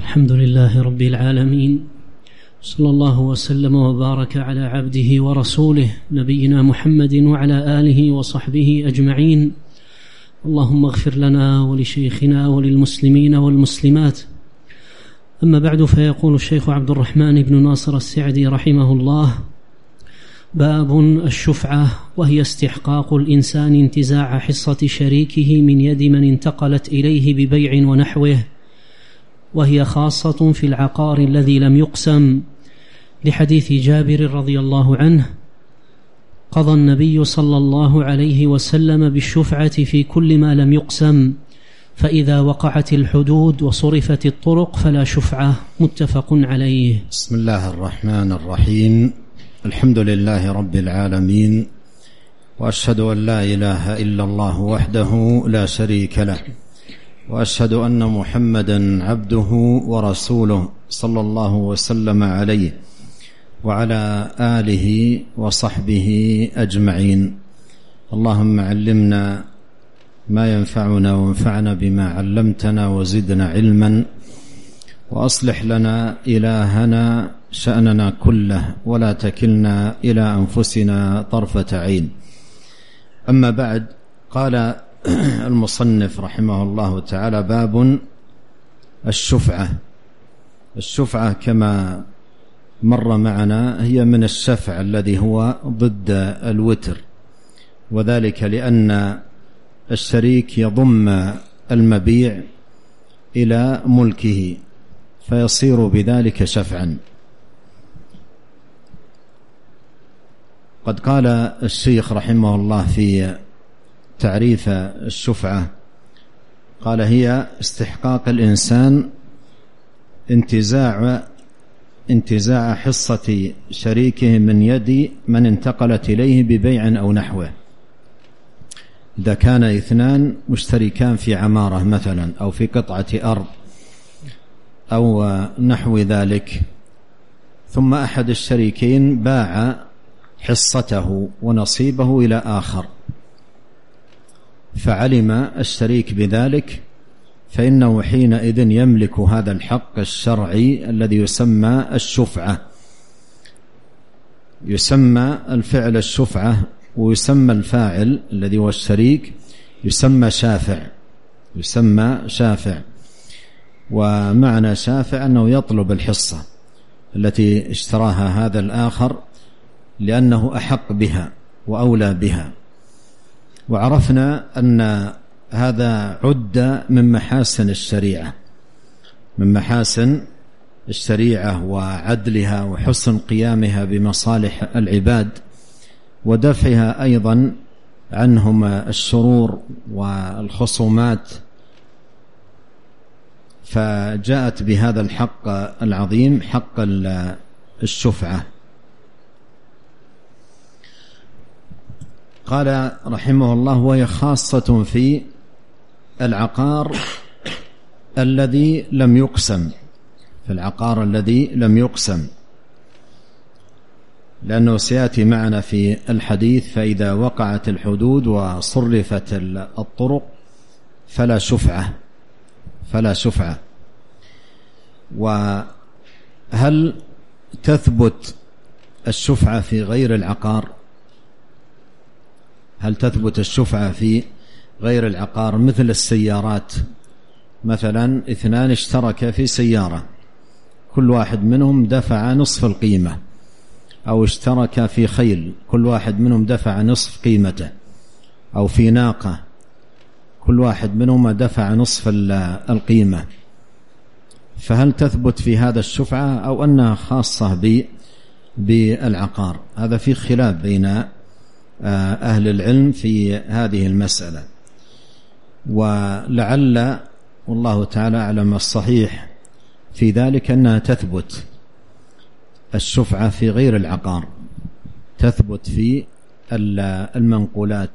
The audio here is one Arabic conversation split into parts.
الحمد لله رب العالمين، صلى الله وسلم وبارك على عبده ورسوله نبينا محمد وعلى آله وصحبه أجمعين. اللهم اغفر لنا ولشيخنا وللمسلمين والمسلمات. أما بعد، فيقول الشيخ عبد الرحمن بن ناصر السعدي رحمه الله: باب الشفعة، وهي استحقاق الإنسان انتزاع حصة شريكه من يد من انتقلت إليه ببيع ونحوه، وهي خاصة في العقار الذي لم يقسم، لحديث جابر رضي الله عنه: قضى النبي صلى الله عليه وسلم بالشفعة في كل ما لم يقسم، فإذا وقعت الحدود وصرفت الطرق فلا شفعة. متفق عليه. بسم الله الرحمن الرحيم. الحمد لله رب العالمين، وأشهد أن لا إله إلا الله وحده لا شريك له، وأشهد أن محمدا عبده ورسوله صلى الله وسلم عليه وعلى آله وصحبه أجمعين. اللهم علمنا ما ينفعنا وانفعنا بما علمتنا وزدنا علما، وأصلح لنا إلهنا شأننا كله، ولا تكلنا إلى أنفسنا طرفة عين. أما بعد، قال المصنف رحمه الله تعالى: باب الشفعة. الشفعة كما مر معنا هي من الشفع الذي هو ضد الوتر، وذلك لأن الشريك يضم المبيع إلى ملكه فيصير بذلك شفعا. قد قال الشيخ رحمه الله في تعريف الشفعة، قال: هي استحقاق الإنسان انتزاع حصة شريكه من يد من انتقلت إليه ببيع أو نحوه. إذا كان اثنان مشتركان في عمارة مثلا، أو في قطعة أرض أو نحو ذلك، ثم أحد الشريكين باع حصته ونصيبه إلى آخر، فعلم الشريك بذلك، فإنه حينئذ يملك هذا الحق الشرعي الذي يسمى الشفعة. يسمى الفعل الشفعة، ويسمى الفاعل الذي هو الشريك يسمى شافع. ومعنى شافع أنه يطلب الحصة التي اشتراها هذا الآخر لأنه أحق بها وأولى بها. وعرفنا أن هذا عد من محاسن الشريعة، من محاسن الشريعة وعدلها وحسن قيامها بمصالح العباد، ودفعها أيضا عنهم الشرور والخصومات، فجاءت بهذا الحق العظيم، حق الشفعة. قال رحمه الله: وهي خاصة في العقار الذي لم يقسم، في العقار الذي لم يقسم، لأنه سيأتي معنا في الحديث: فإذا وقعت الحدود وصرفت الطرق فلا شفعة. وهل تثبت الشفعة في غير العقار؟ هل تثبت الشفعة في غير العقار؟ مثل السيارات مثلا، اثنان اشتركا في سيارة، كل واحد منهم دفع نصف القيمة، أو اشتركا في خيل، كل واحد منهم دفع نصف قيمته، أو في ناقة، كل واحد منهم دفع نصف القيمة، فهل تثبت في هذا الشفعة أو أنها خاصة بالعقار؟ هذا في خلاف بين أهل العلم في هذه المسألة، ولعل والله تعالى أعلم الصحيح في ذلك أنها تثبت الشفعة في غير العقار، تثبت في المنقولات،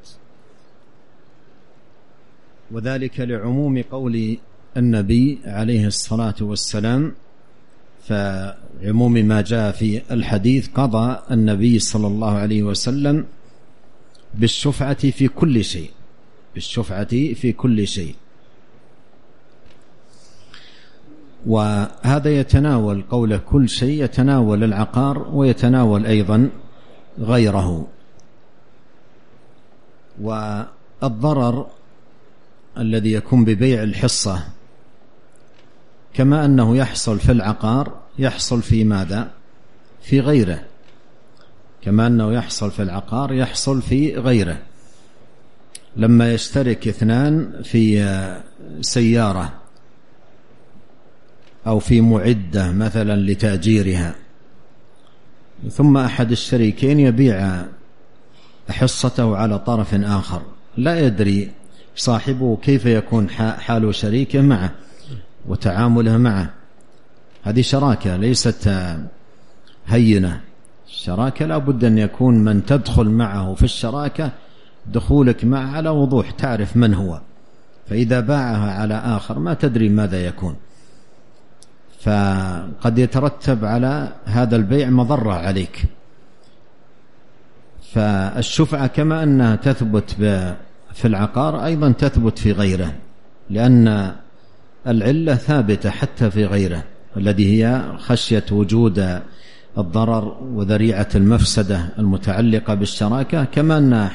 وذلك لعموم قول النبي عليه الصلاة والسلام. فعموم ما جاء في الحديث: قضى النبي صلى الله عليه وسلم بالشفعة في كل شيء، بالشفعة في كل شيء. وهذا يتناول قوله كل شيء، يتناول العقار ويتناول أيضا غيره. والضرر الذي يكون ببيع الحصة كما أنه يحصل في العقار يحصل في ماذا؟ في غيره. كما أنه يحصل في العقار يحصل في غيره. لما يشترك اثنان في سيارة أو في معدة مثلا لتأجيرها، ثم أحد الشريكين يبيع حصته على طرف آخر، لا يدري صاحبه كيف يكون حال شريكه معه وتعامله معه. هذه شراكة ليست هينة. الشراكة لا بد أن يكون من تدخل معه في الشراكة دخولك معه على وضوح، تعرف من هو. فإذا باعها على آخر ما تدري ماذا يكون، فقد يترتب على هذا البيع مضرة عليك. فالشفعة كما أنها تثبت في العقار أيضا تثبت في غيره، لأن العلة ثابتة حتى في غيره، الذي هي خشية وجود الضرر وذريعة المفسدة المتعلقة بالشراكة، كما أنها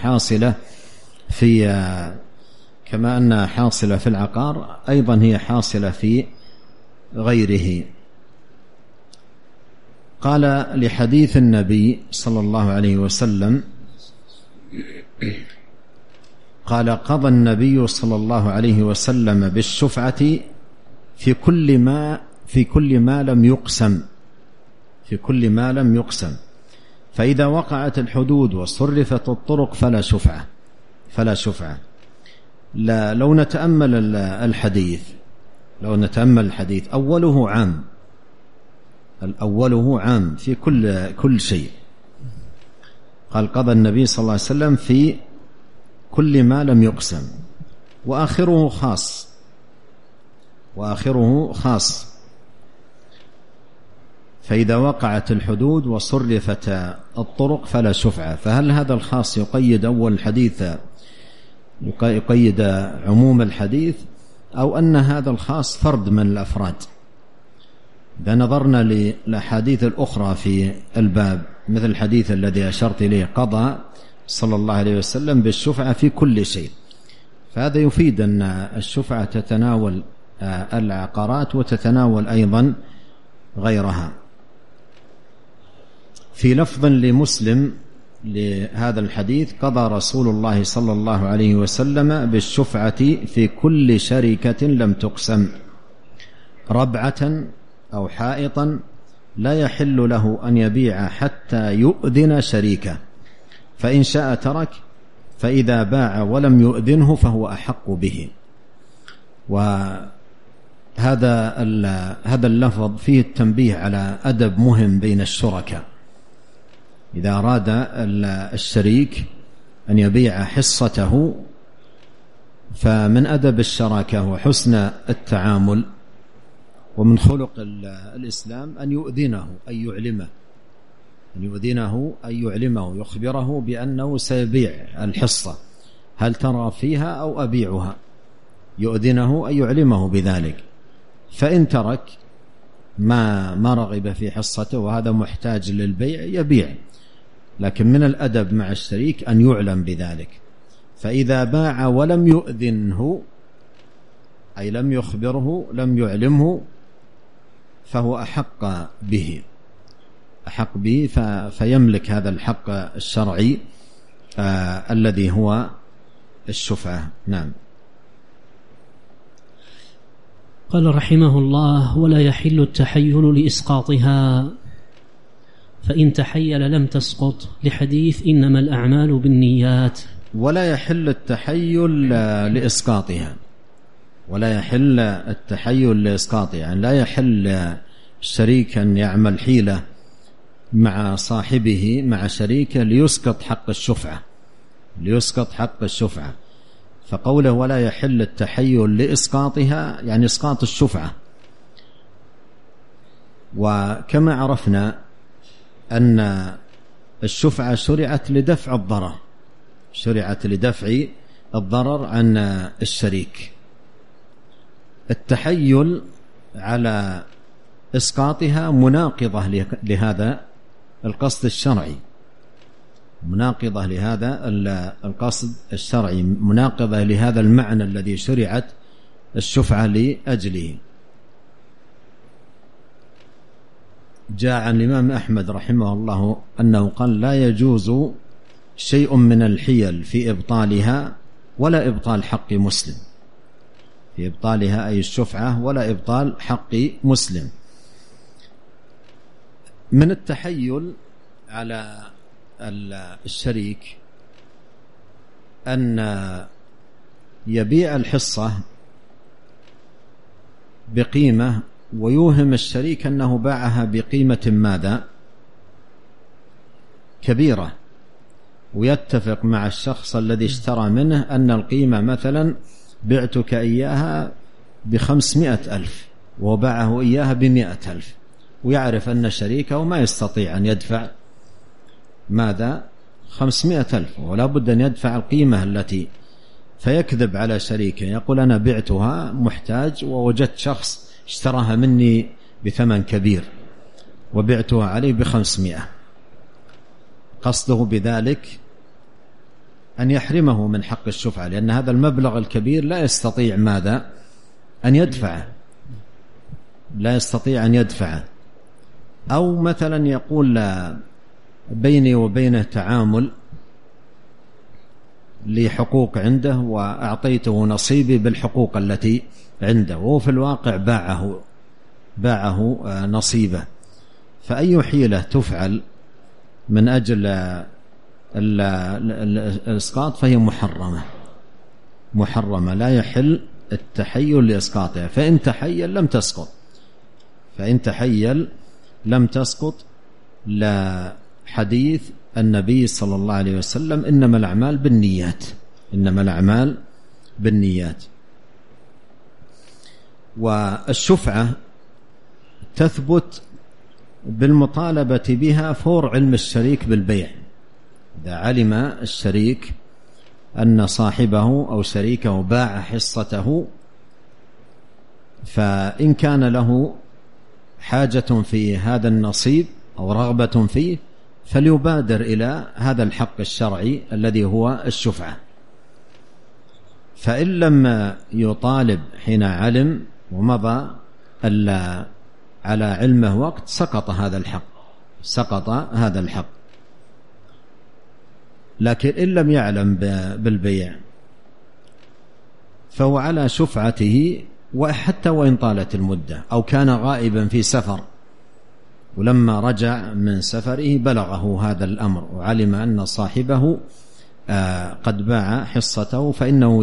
حاصلة في العقار أيضا هي حاصلة في غيره. قال لحديث النبي صلى الله عليه وسلم قال قضى النبي صلى الله عليه وسلم بالشفعة في كل ما لم يقسم، فإذا وقعت الحدود وصرفت الطرق فلا شفعة. لو نتأمل الحديث أوله عام في كل شيء. قال قضى النبي صلى الله عليه وسلم في كل ما لم يقسم، وآخره خاص. فإذا وقعت الحدود وصرفت الطرق فلا شفعة. فهل هذا الخاص يقيد أول الحديث، يقيد عموم الحديث، أو أن هذا الخاص فرد من الأفراد؟ إذا نظرنا للأحاديث الأخرى في الباب مثل الحديث الذي أشرت إليه قضى صلى الله عليه وسلم بالشفعة في كل شيء، فهذا يفيد أن الشفعة تتناول العقارات وتتناول أيضا غيرها. في لفظ لمسلم لهذا الحديث قضى رسول الله صلى الله عليه وسلم بالشفعة في كل شركة لم تقسم ربعة أو حائطا لا يحل له أن يبيع حتى يؤذن شريكه، فإن شاء ترك، فإذا باع ولم يؤذنه فهو أحق به. وهذا اللفظ فيه التنبيه على أدب مهم بين الشركاء. إذا أراد الشريك أن يبيع حصته، فمن أدب الشراكة وحسن التعامل ومن خلق الإسلام أن يؤذنه أن يعلمه يخبره بأنه سيبيع الحصة، هل ترى فيها أو أبيعها؟ يؤذنه أن يعلمه بذلك. فإن ترك ما رغب في حصته وهذا محتاج للبيع يبيع، لكن من الأدب مع الشريك أن يعلم بذلك. فإذا باع ولم يؤذنه أي لم يخبره لم يعلمه فهو أحق به فيملك هذا الحق الشرعي الذي هو الشفعة. نعم. قال رحمه الله: ولا يحل التحيل لإسقاطها، فإن تحيل لم تسقط، لحديث إنما الأعمال بالنيات. ولا يحل التحيل لإسقاطها، يعني لا يحل الشريك أن يعمل حيلة مع صاحبه مع شريكه ليسقط حق الشفعة. فقوله ولا يحل التحيل لإسقاطها يعني إسقاط الشفعة. وكما عرفنا أن الشفعة شرعت لدفع الضرر عن الشريك. التحيل على إسقاطها مناقضة لهذا القصد الشرعي، مناقضة لهذا القصد الشرعي، مناقضة لهذا المعنى الذي شرعت الشفعة لأجله. جاء عن الإمام أحمد رحمه الله أنه قال: لا يجوز شيء من الحيل في إبطالها ولا إبطال حق مسلم، في إبطالها أي الشفعة ولا إبطال حق مسلم. من التحيل على الشريك أن يبيع الحصة بقيمة ويوهم الشريك أنه باعها بقيمة ماذا؟ كبيرة، ويتفق مع الشخص الذي اشترى منه أن القيمة مثلا بعتك إياها ب500,000 وباعه إياها ب100,000، ويعرف أن شريكه ما يستطيع أن يدفع ماذا؟ 500,000، ولا بد أن يدفع القيمة التي، فيكذب على شريكه يقول: أنا بعتها محتاج ووجدت شخص اشتراها مني بثمن كبير وبعتها عليه ب500. قصده بذلك أن يحرمه من حق الشفعة، لأن هذا المبلغ الكبير لا يستطيع ماذا؟ أن يدفعه، لا يستطيع أن يدفعه. أو مثلا يقول: لا بيني وبينه تعامل لحقوق عنده وأعطيته نصيبي بالحقوق التي عنده، وهو في الواقع باعه نصيبه. فأي حيلة تفعل من أجل الإسقاط فهي محرمة، لا يحل التحيل لإسقاطها. فإن تحيل لم تسقط، لا حديث النبي صلى الله عليه وسلم: إنما الأعمال بالنيات. والشفعة تثبت بالمطالبة بها فور علم الشريك بالبيع. إذا علم الشريك أن صاحبه أو شريكه باع حصته، فإن كان له حاجة في هذا النصيب أو رغبة فيه فليبادر إلى هذا الحق الشرعي الذي هو الشفعة. فإن لم يطالب حين علم ومضى على علمه وقت سقط هذا الحق. لكن إن لم يعلم بالبيع فهو على شفعته، وحتى وإن طالت المدة، أو كان غائبا في سفر ولما رجع من سفره بلغه هذا الأمر وعلم أن صاحبه قد باع حصته، فإنه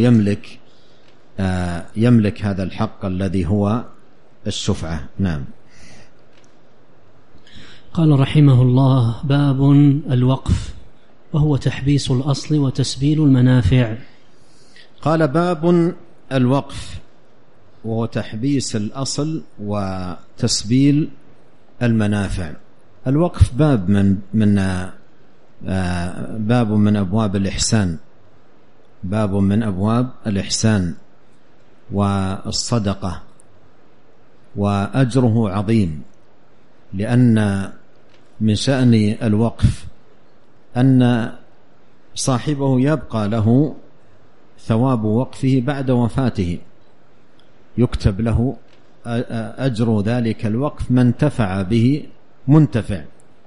يملك هذا الحق الذي هو الشفعة. نعم. قال رحمه الله: باب الوقف، وهو تحبيس الأصل وتسبيل المنافع. قال: باب الوقف، وهو تحبيس الأصل وتسبيل المنافع. الوقف باب من أبواب الإحسان، باب من أبواب الإحسان والصدقة، وأجره عظيم، لأن من شأن الوقف أن صاحبه يبقى له ثواب وقفه بعد وفاته، يكتب له أجر ذلك الوقف ما انتفع به منتفع.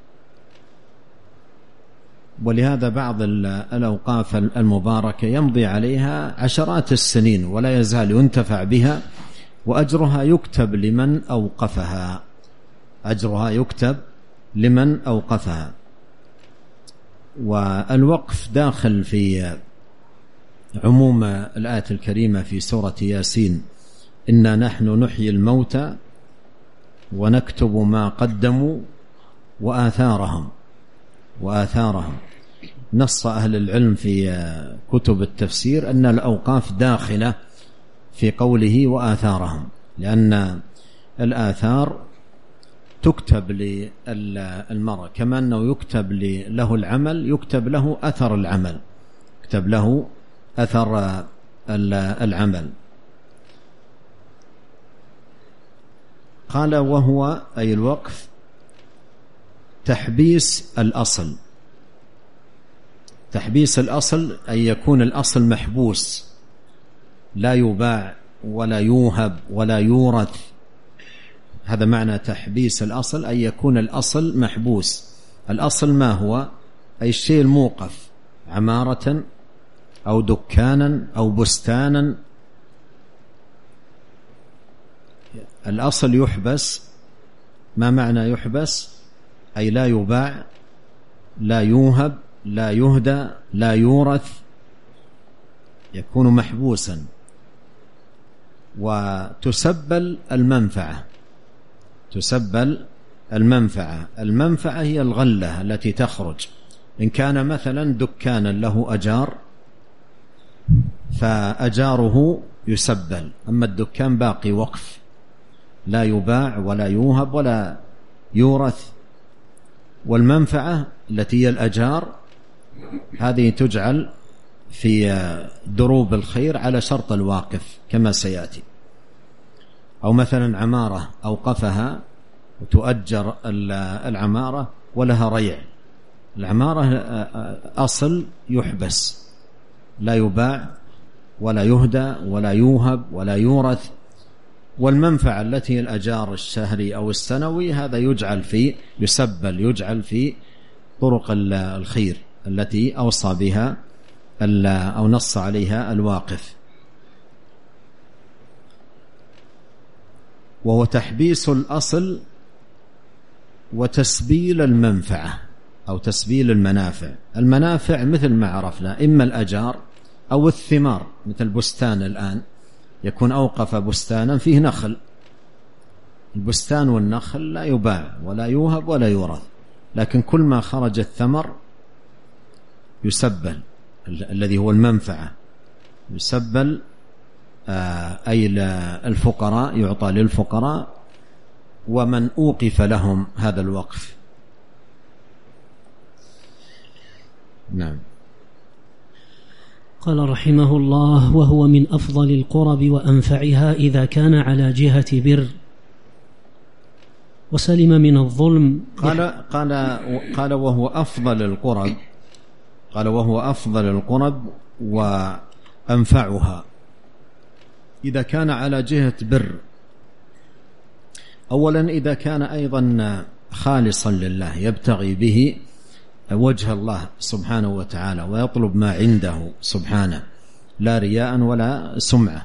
ولهذا بعض الأوقاف المباركة يمضي عليها عشرات السنين ولا يزال ينتفع بها، وأجرها يكتب لمن أوقفها. والوقف داخل في عموم الآية الكريمة في سورة ياسين: إنا نحن نحيي الموتى ونكتب ما قدموا وآثارهم. نص أهل العلم في كتب التفسير أن الأوقاف داخلة في قوله وآثارهم، لأن الآثار تكتب للمرء كما أنه يكتب له العمل، يكتب له أثر العمل، يكتب له أثر العمل. قال وهو أي الوقف تحبيس الأصل. تحبيس الأصل أن يكون الأصل محبوس، لا يباع ولا يوهب ولا يورث. هذا معنى تحبيس الأصل، أن يكون الأصل محبوس. الأصل ما هو؟ أي الشيء الموقف، عمارة أو دكانا أو بستانا. الأصل يحبس. ما معنى يحبس؟ أي لا يباع، لا يوهب، لا يهدى، لا يورث، يكون محبوسا. وتسبل المنفعة. تسبل المنفعة. المنفعة هي الغلة التي تخرج. إن كان مثلا دكانا له أجار فأجاره يسبل، أما الدكان باقي وقف لا يباع ولا يوهب ولا يورث. والمنفعة التي هي الأجار هذه تجعل في دروب الخير على شرط الواقف كما سيأتي. أو مثلا عمارة أوقفها وتؤجر العمارة ولها ريع. العمارة أصل يحبس، لا يباع ولا يهدى ولا يوهب ولا يورث. والمنفعة التي هي الأجار الشهري أو السنوي هذا يجعل في طرق الخير التي أوصى بها أو نص عليها الواقف. وهو تحبيس الأصل وتسبيل المنفعة أو تسبيل المنافع. المنافع مثل ما عرفنا إما الأجار أو الثمار، مثل بستان الآن يكون أوقف بستانا فيه نخل. البستان والنخل لا يباع ولا يوهب ولا يورث، لكن كل ما خرج الثمر يسبل، الذي هو المنفعة يسبل، أي الفقراء يعطى للفقراء ومن أوقف لهم هذا الوقف. نعم. قال رحمه الله: وهو من أفضل القرب وأنفعها إذا كان على جهة بر وسلم من الظلم. قال وهو أفضل القرب. قال وهو أفضل القرب وأنفعها إذا كان على جهة بر. أولا إذا كان أيضا خالصا لله، يبتغي به وجه الله سبحانه وتعالى ويطلب ما عنده سبحانه، لا رياء ولا سمعة.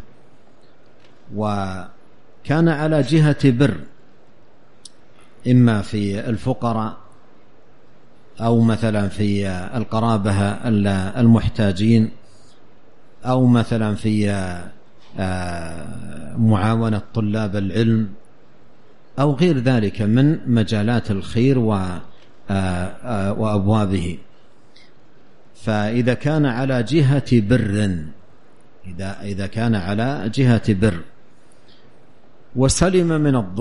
وكان على جهة بر، إما في الفقراء أو مثلا في القرابة المحتاجين، أو مثلا في معاونة طلاب العلم، أو غير ذلك من مجالات الخير وأبوابه. فإذا كان على جهة بر، إذا كان على جهة بر وسلم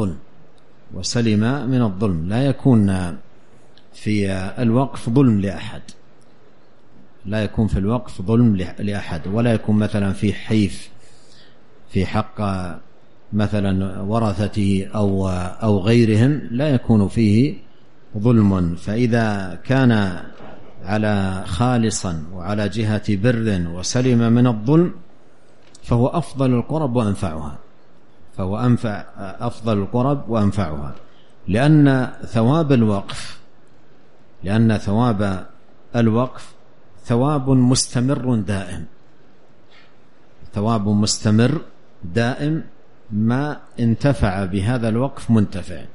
من الظلم، لا يكون في الوقف ظلم لأحد، لا يكون في الوقف ظلم لأحد، ولا يكون مثلا في حيف في حق مثلا ورثته أو غيرهم، لا يكون فيه ظلم. فإذا كان على خالصا وعلى جهة بر وسلم من الظلم فهو أفضل القرب وأنفعها، أفضل القرب وأنفعها، لأن ثواب الوقف ثواب مستمر دائم، ثواب مستمر دائم ما انتفع بهذا الوقف منتفع،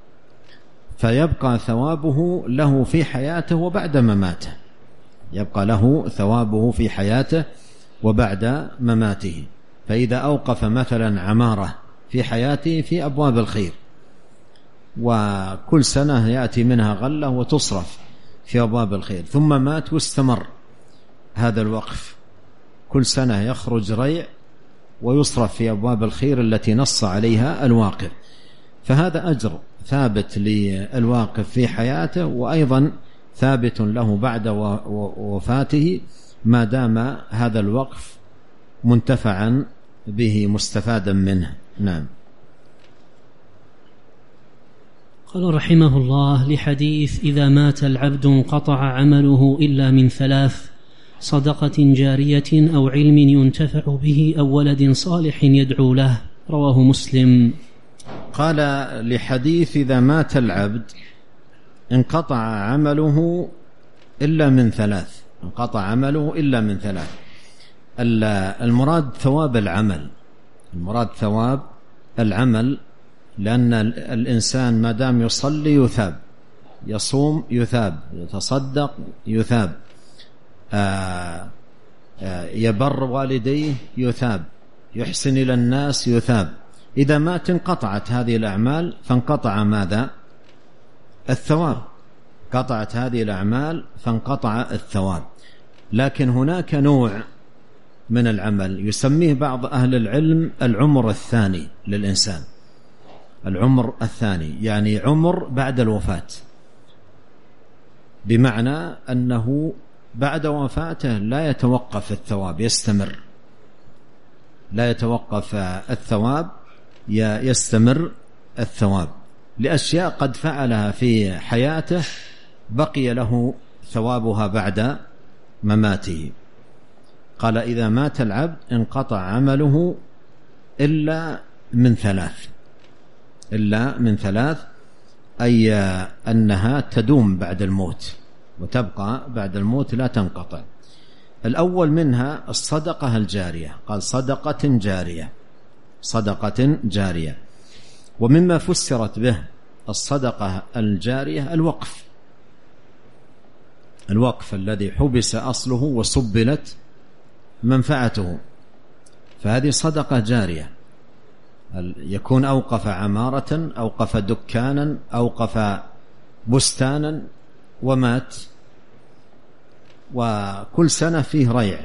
فيبقى ثوابه له في حياته وبعد مماته، يبقى له ثوابه في حياته وبعد مماته. فإذا أوقف مثلا عمارة في حياته في أبواب الخير، وكل سنة يأتي منها غلة وتصرف في أبواب الخير، ثم مات واستمر هذا الوقف، كل سنة يخرج ريع ويصرف في أبواب الخير التي نص عليها الواقف، فهذا أجر ثابت للواقف في حياته، وأيضا ثابت له بعد وفاته ما دام هذا الوقف منتفعا به مستفادا منه. نعم. قال رحمه الله: لحديث إذا مات العبد انقطع عمله إلا من ثلاث: صدقة جارية أو علم ينتفع به أو ولد صالح يدعو له، رواه مسلم. قال لحديث إذا مات العبد انقطع عمله إلا من ثلاث. انقطع عمله إلا من ثلاث. المراد ثواب العمل، المراد ثواب العمل، لأن الإنسان ما دام يصلي يثاب، يصوم يثاب، يتصدق يثاب، يبر والديه يثاب، يحسن إلى الناس يثاب. إذا مات انقطعت هذه الأعمال فانقطع ماذا؟ الثواب. قطعت هذه الأعمال فانقطع الثواب. لكن هناك نوع من العمل يسميه بعض أهل العلم العمر الثاني للإنسان. العمر الثاني يعني عمر بعد الوفاة، بمعنى أنه بعد وفاته لا يتوقف الثواب، يستمر، لا يتوقف الثواب، يستمر الثواب لأشياء قد فعلها في حياته بقي له ثوابها بعد مماته. قال إذا مات العبد انقطع عمله إلا من ثلاث. إلا من ثلاث أي أنها تدوم بعد الموت وتبقى بعد الموت لا تنقطع. الأول منها الصدقة الجارية، قال صدقة جارية، صدقة جارية. ومما فسرت به الصدقة الجارية الوقف، الوقف الذي حبس أصله وسبلت منفعته، فهذه صدقة جارية. يكون أوقف عمارة، أوقف دكانا، أوقف بستانا ومات، وكل سنة فيه ريع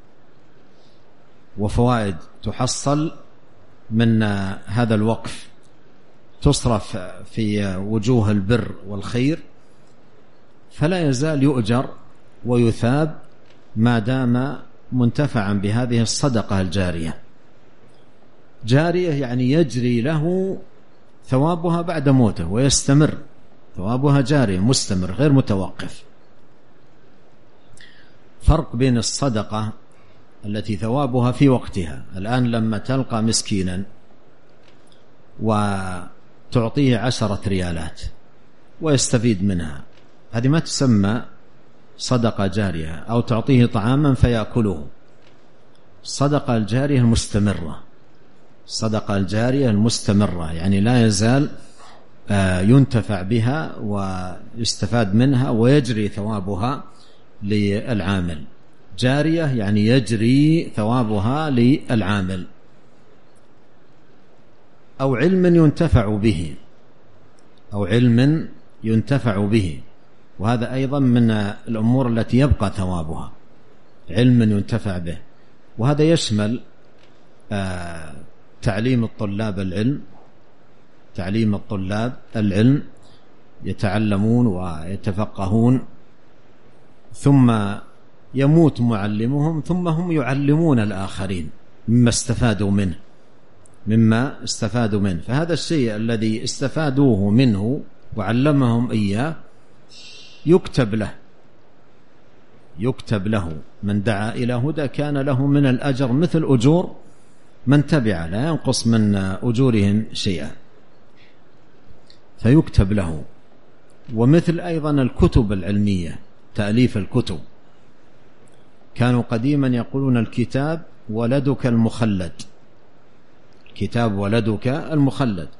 وفوائد تحصل من هذا الوقف، تصرف في وجوه البر والخير، فلا يزال يؤجر ويثاب ما دام منتفعا بهذه الصدقة الجارية. جارية يعني يجري له ثوابها بعد موته ويستمر، ثوابها جاري مستمر غير متوقف. فرق بين الصدقة التي ثوابها في وقتها، الآن لما تلقى مسكينا وتعطيه 10 ريالات ويستفيد منها، هذه ما تسمى صدقة جارية، أو تعطيه طعاما فيأكله. الصدقة الجارية المستمرة، الصدقة الجارية المستمرة يعني لا يزال ينتفع بها ويستفاد منها ويجري ثوابها للعامل. جارية يعني يجري ثوابها للعامل. أو علم ينتفع به، أو علم ينتفع به، وهذا أيضا من الأمور التي يبقى ثوابها، علم ينتفع به. وهذا يشمل تعليم الطلاب العلم، تعليم الطلاب العلم، يتعلمون ويتفقهون، ثم يموت معلمهم، ثم هم يعلمون الآخرين مما استفادوا منه، مما استفادوا منه. فهذا الشيء الذي استفادوه منه وعلمهم إياه يكتب له، يكتب له. من دعا إلى هدى كان له من الأجر مثل أجور من تبع، لا ينقص من أجورهم شيئا، فيكتب له. ومثل أيضا الكتب العلمية، تأليف الكتب، كانوا قديما يقولون الكتاب ولدك المخلد، كتاب ولدك المخلد.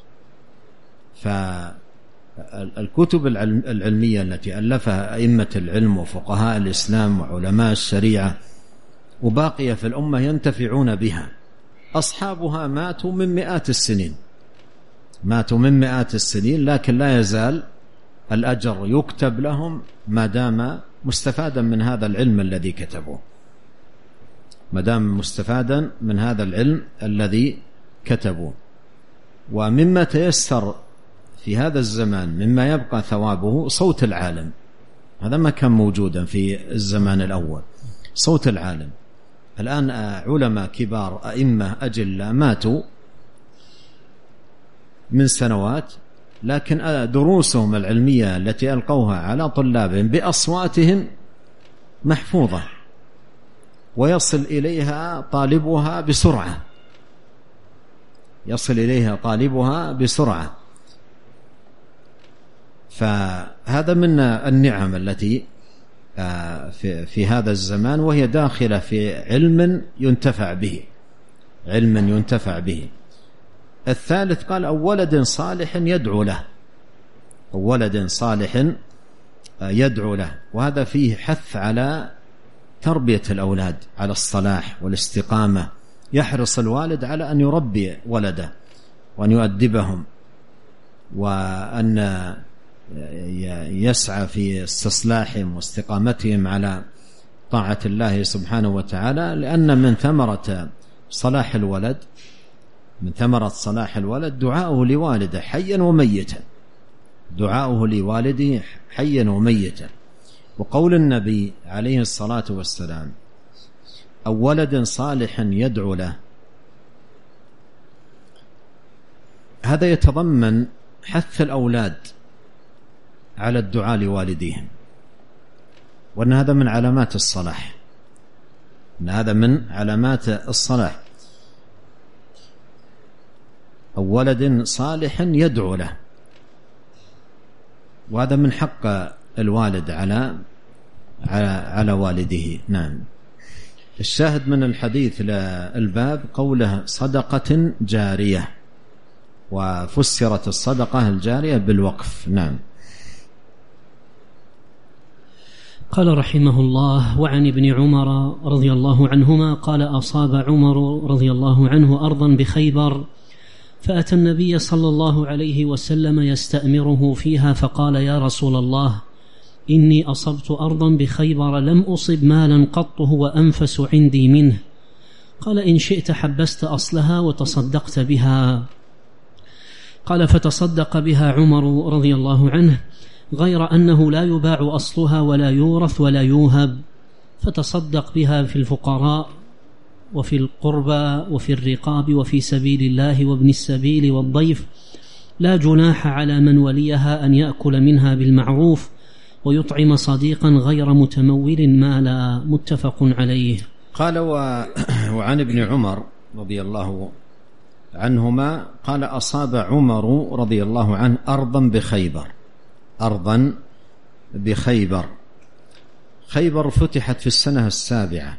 فالكتب العلمية التي ألفها أئمة العلم وفقهاء الإسلام وعلماء الشريعة وباقية في الأمة ينتفعون بها، أصحابها ماتوا من مئات السنين، ماتوا من مئات السنين، لكن لا يزال الأجر يكتب لهم ما دام مستفادا من هذا العلم الذي كتبوه، ما دام مستفادا من هذا العلم الذي كتبوه. ومما تيسر في هذا الزمان مما يبقى ثوابه صوت العالم، هذا ما كان موجودا في الزمان الأول، صوت العالم. الآن علماء كبار أئمة أجلة ماتوا من سنوات لكن دروسهم العلمية التي ألقوها على طلابهم بأصواتهم محفوظة، ويصل إليها طالبها بسرعة، يصل إليها طالبها بسرعة. فهذا من النعم التي في هذا الزمان، وهي داخلة في علم ينتفع به، علم ينتفع به. الثالث قال أو ولد صالح يدعو له، أو ولد صالح يدعو له، وهذا فيه حث على تربية الأولاد على الصلاح والاستقامة. يحرص الوالد على أن يربي ولده وأن يؤدبهم، وأن يسعى في استصلاحهم واستقامتهم على طاعة الله سبحانه وتعالى، لأن من ثمرة صلاح الولد، من ثمرة صلاح الولد دعاؤه لوالده حيا وميتا، دعاؤه لوالده حيا وميتا. وقول النبي عليه الصلاة والسلام أو ولد صالح يدعو له، هذا يتضمن حث الأولاد على الدعاء لوالديهم، وأن هذا من علامات الصلاح، أن هذا من علامات الصلاح. أو ولد صالح يدعو له، وهذا من حق الوالد على والده. نعم. الشاهد من الحديث للباب قوله صدقة جارية، وفسرت الصدقة الجارية بالوقف. نعم. قال رحمه الله وعن ابن عمر رضي الله عنهما قال أصاب عمر رضي الله عنه أرضا بخيبر، فأتى النبي صلى الله عليه وسلم يستأمره فيها، فقال يا رسول الله إني أصبت أرضا بخيبر لم أصب مالا قط هو أنفس عندي منه. قال إن شئت حبست أصلها وتصدقت بها. قال فتصدق بها عمر رضي الله عنه، غير أنه لا يباع أصلها ولا يورث ولا يوهب، فتصدق بها في الفقراء وفي القربى وفي الرقاب وفي سبيل الله وابن السبيل والضيف، لا جناح على من وليها أن يأكل منها بالمعروف ويطعم صديقا غير متمول مالا. متفق عليه. قال وعن ابن عمر رضي الله عنهما قال أصاب عمر رضي الله عنه أرضا بخيبر، أرضا بخيبر. خيبر فتحت في السنة 7،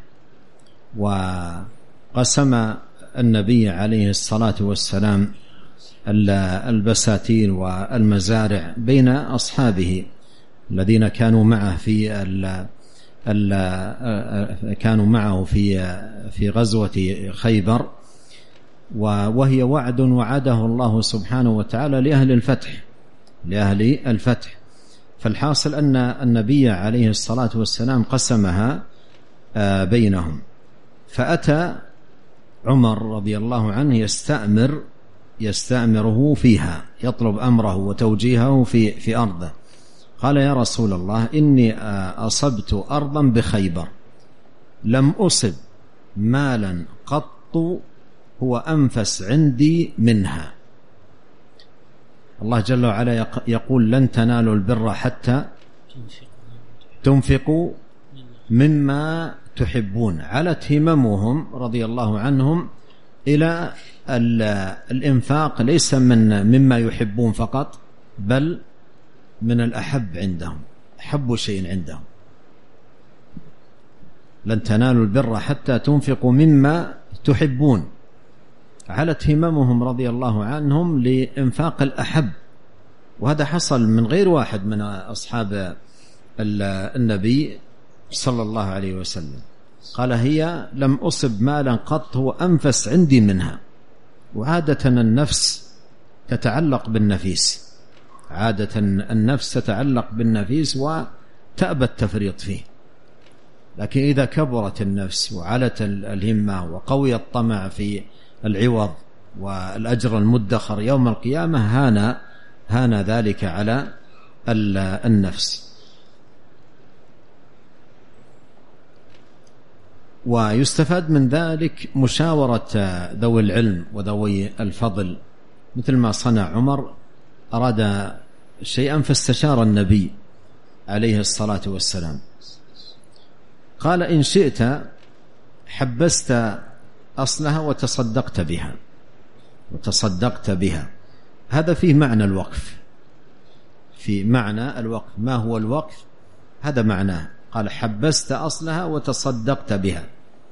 وقسم النبي عليه الصلاة والسلام البساتين والمزارع بين أصحابه الذين كانوا معه في غزوة خيبر، وهي وعد وعده الله سبحانه وتعالى لأهل الفتح. فالحاصل أن النبي عليه الصلاة والسلام قسمها بينهم. فأتى عمر رضي الله عنه يستأمره فيها، يطلب أمره وتوجيهه في أرضه. قال يا رسول الله إني أصبت أرضا بخيبر لم أصب مالا قط هو أنفس عندي منها. الله جل وعلا يقول لن تنالوا البر حتى تنفقوا مما تحبون. علت هممهم رضي الله عنهم إلى الإنفاق، ليس مما يحبون فقط، بل من الأحب عندهم، أحب شيء عندهم. لن تنالوا البر حتى تنفقوا مما تحبون. علت هممهم رضي الله عنهم لإنفاق الأحب، وهذا حصل من غير واحد من أصحاب النبي صلى الله عليه وسلم. قال هي لم أصب مالا قط هو أنفس عندي منها. وعادة النفس تتعلق بالنفيس، عادة النفس تتعلق بالنفيس وتأبى التفريط فيه، لكن إذا كبرت النفس وعلت الهمة وقوي الطمع في العوض والأجر المدخر يوم القيامة هان ذلك على النفس. ويستفاد من ذلك مشاورة ذوي العلم وذوي الفضل، مثل ما صنع عمر أراد شيئا فاستشار النبي عليه الصلاة والسلام، قال إن شئت حبست أصلها وتصدقت بها. هذا فيه معنى الوقف، في معنى الوقف. ما هو الوقف؟ هذا معناه، قال حبست أصلها وتصدقت بها.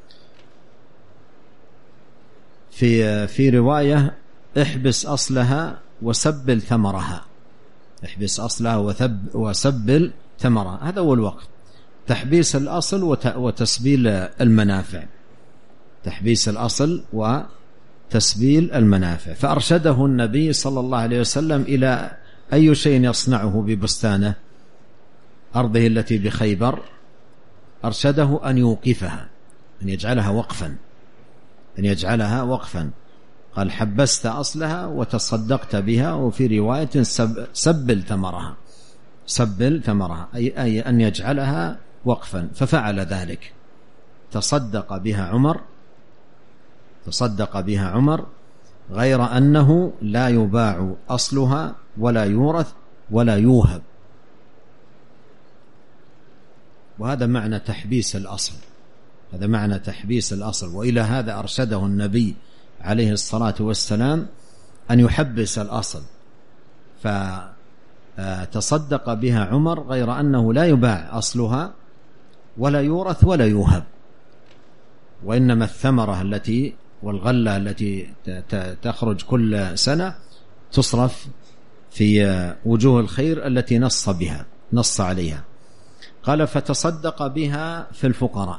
في رواية احبس أصلها وسبل ثمرها، احبس أصلها وسبل ثمرها. هذا هو الوقف، تحبيس الأصل وتسبيل المنافع، تحبيس الأصل وتسبيل المنافع. فأرشده النبي صلى الله عليه وسلم إلى أي شيء يصنعه ببستانه أرضه التي بخيبر، أرشده أن يوقفها، أن يجعلها وقفا، قال حبست أصلها وتصدقت بها. وفي رواية سبل ثمرها أي أن يجعلها وقفا. ففعل ذلك، تصدق بها عمر، غير أنه لا يباع أصلها ولا يورث ولا يوهب. وهذا معنى تحبيس الأصل، هذا معنى تحبيس الأصل. وإلى هذا أرشده النبي عليه الصلاة والسلام أن يحبس الأصل، فتصدق بها عمر غير أنه لا يباع أصلها ولا يورث ولا يوهب، وإنما الثمرة التي والغلة التي تخرج كل سنة تصرف في وجوه الخير التي نص عليها. قال فتصدق بها في الفقراء،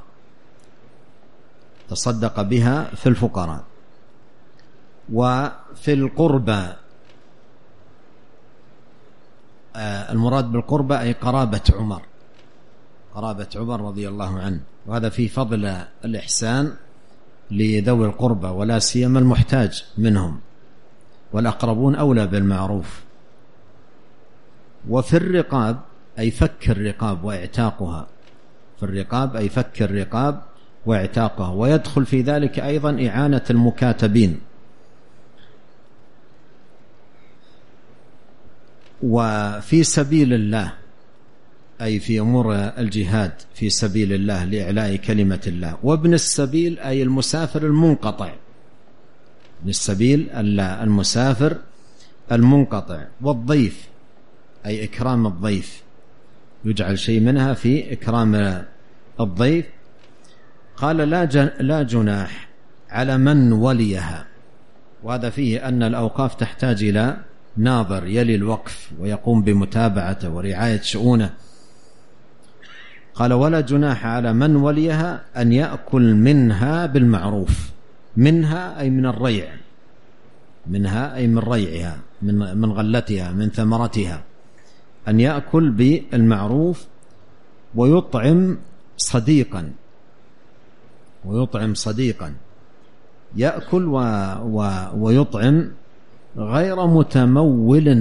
تصدق بها في الفقراء. وفي القربى، المراد بالقربى أي قرابة عمر رضي الله عنه. وهذا في فضل الإحسان لذوي القربى، ولا سيما المحتاج منهم، والأقربون أولى بالمعروف. وفي الرقاب أي فك الرقاب وإعتاقها، في الرقاب أي فك الرقاب واعتاقها. ويدخل في ذلك أيضا إعانة المكاتبين. وفي سبيل الله أي في أمور الجهاد في سبيل الله لإعلاء كلمة الله. وابن السبيل أي المسافر المنقطع، ابن السبيل المسافر المنقطع. والضيف أي إكرام الضيف، يجعل شيء منها في إكرام الضيف. قال لا جناح على من وليها. وهذا فيه أن الأوقاف تحتاج إلى ناظر يلي الوقف ويقوم بمتابعته ورعاية شؤونه. قال ولا جناح على من وليها أن يأكل منها بالمعروف. منها أي من الريع، منها أي من ريعها، من غلتها، من ثمرتها. أن يأكل بالمعروف ويطعم صديقا، يأكل ويطعم غير متمول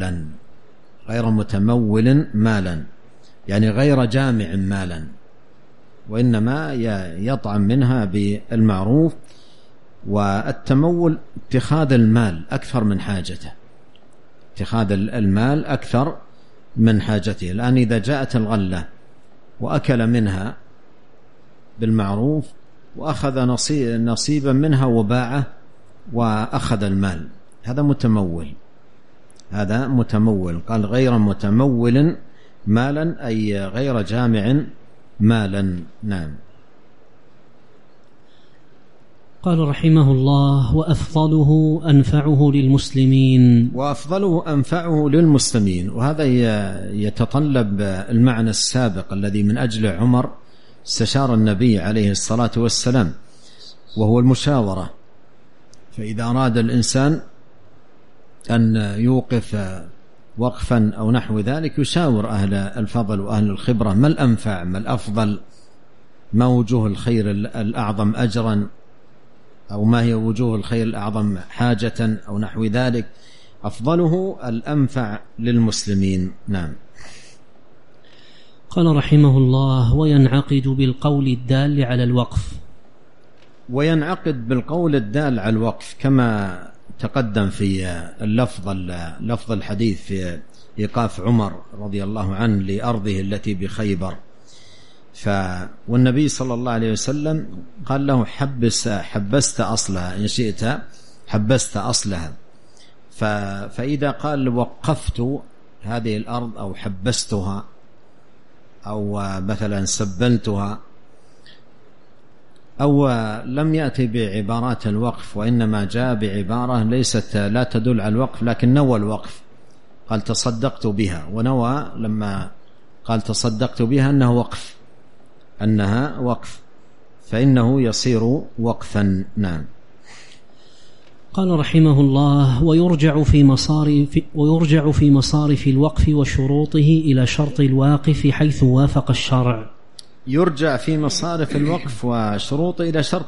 مالا، يعني غير جامع مالا، وإنما يطعم منها بالمعروف. والتمول اتخاذ المال أكثر من حاجته، اتخاذ المال أكثر من حاجته. الآن إذا جاءت الغلة وأكل منها بالمعروف وأخذ نصيبا منها وباعه وأخذ المال، هذا متمول. قال غير متمول مالا أي غير جامع مالا. نعم. قال رحمه الله وأفضله أنفعه للمسلمين. وهذا يتطلب المعنى السابق الذي من أجل عمر استشار النبي عليه الصلاة والسلام، وهو المشاورة. فإذا أراد الإنسان أن يوقف وقفا أو نحو ذلك يشاور أهل الفضل وأهل الخبرة، ما الأنفع، ما الأفضل، ما وجوه الخير الأعظم أجرا، أو ما هي وجوه الخير الأعظم حاجة أو نحو ذلك. أفضله الأنفع للمسلمين. نعم. قال رحمه الله وينعقد بالقول الدال على الوقف. وينعقد بالقول الدال على الوقف تقدم في لفظ الحديث في إيقاف عمر رضي الله عنه لأرضه التي بخيبر، والنبي صلى الله عليه وسلم قال له حبست أصلها، إن شئت حبست أصلها. فإذا قال وقفت هذه الأرض أو حبستها أو مثلا سبلتها، أو لم يأتي بعبارات الوقف وإنما جاء بعبارة ليست لا تدل على الوقف لكن نوى الوقف، قال تصدقت بها، ونوى لما قال تصدقت بها أنها وقف فإنه يصير وقفا. نعم. قال رحمه الله: ويرجع في مصارف الوقف وشروطه إلى شرط الواقف حيث وافق الشرع. يرجع في مصارف الوقف وشروطه إلى شرط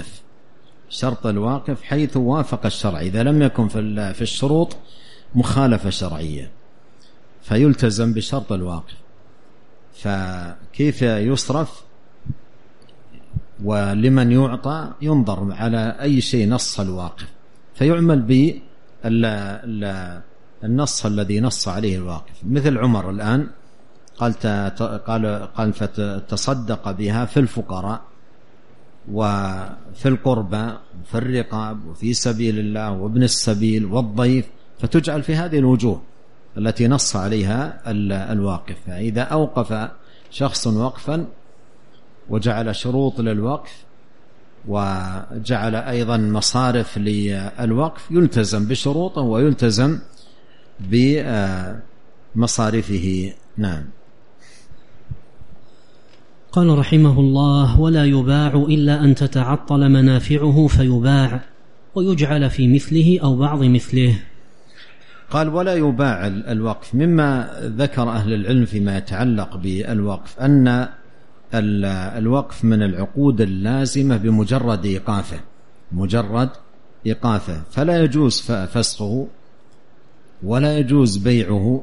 الواقف حيث وافق الشرع. إذا لم يكن في الشروط مخالفة شرعية فيلتزم بشرط الواقف. فكيف يصرف ولمن يعطى؟ ينظر على أي شيء نص الواقف فيعمل بالنص الذي نص عليه الواقف. مثل عمر الآن قال فتصدق بها في الفقراء وفي القربى وفي الرقاب وفي سبيل الله وابن السبيل والضيف، فتجعل في هذه الوجوه التي نص عليها الواقف. فإذا أوقف شخص وقفا وجعل شروط للوقف وجعل أيضا مصارف للوقف يلتزم بشروطه ويلتزم بمصارفه. نعم. قال رحمه الله: ولا يباع إلا أن تتعطل منافعه فيباع ويجعل في مثله أو بعض مثله. قال: ولا يباع الوقف. مما ذكر أهل العلم فيما يتعلق بالوقف أن الوقف من العقود اللازمة بمجرد إيقافه، فلا يجوز فسخه ولا يجوز بيعه